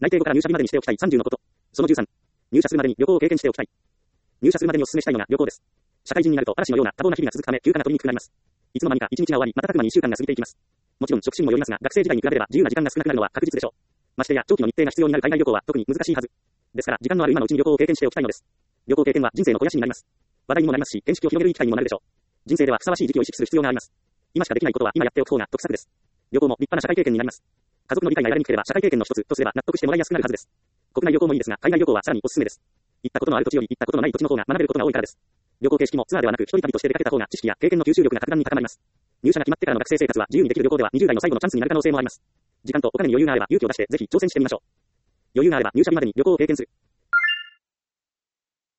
内定後から入社日までにしておきたい30のこと。その13。入社するまでに旅行を経験しておきたい。入社するまでにお勧めしたいのが旅行です。社会人になると嵐のような多忙な日々が続くため休暇が取りにくくなります。いつの間にか1日が終わり、瞬く間に1週間が過ぎていきます。もちろん職種にもよりますが、学生時代に比べれば自由な時間が少なくなるのは確実でしょう。ましてや長期の日程が必要になる海外旅行は特に難しいはず。ですから時間のある今のうちに旅行を経験しておきたいのです。旅行経験は人生の肥やしになります。話題にもなりますし、見識を広げるいい機会にもなるでしょう。人生ではふさわしい時期を意識する必要があります。今しかできないことは今やっておく方が得策です。旅行も立派な社会経験になります。家族の理解が得られにくければ社会経験の一つとすれば納得してもらいやすくなるはずです。国内旅行もいいですが、海外旅行はさらにおすすめです。行ったことのある土地より行ったことのない土地の方が学べることが多いからです。旅行形式もツアーではなく一人旅として出かけた方が知識や経験の吸収力が格段に高まります。入社が決まってからの学生生活は自由にできる旅行では20代の最後のチャンスになる可能性もあります。時間とお金に余裕があれば勇気を出してぜひ挑戦してみましょう。余裕があれば入社日までに旅行を経験する。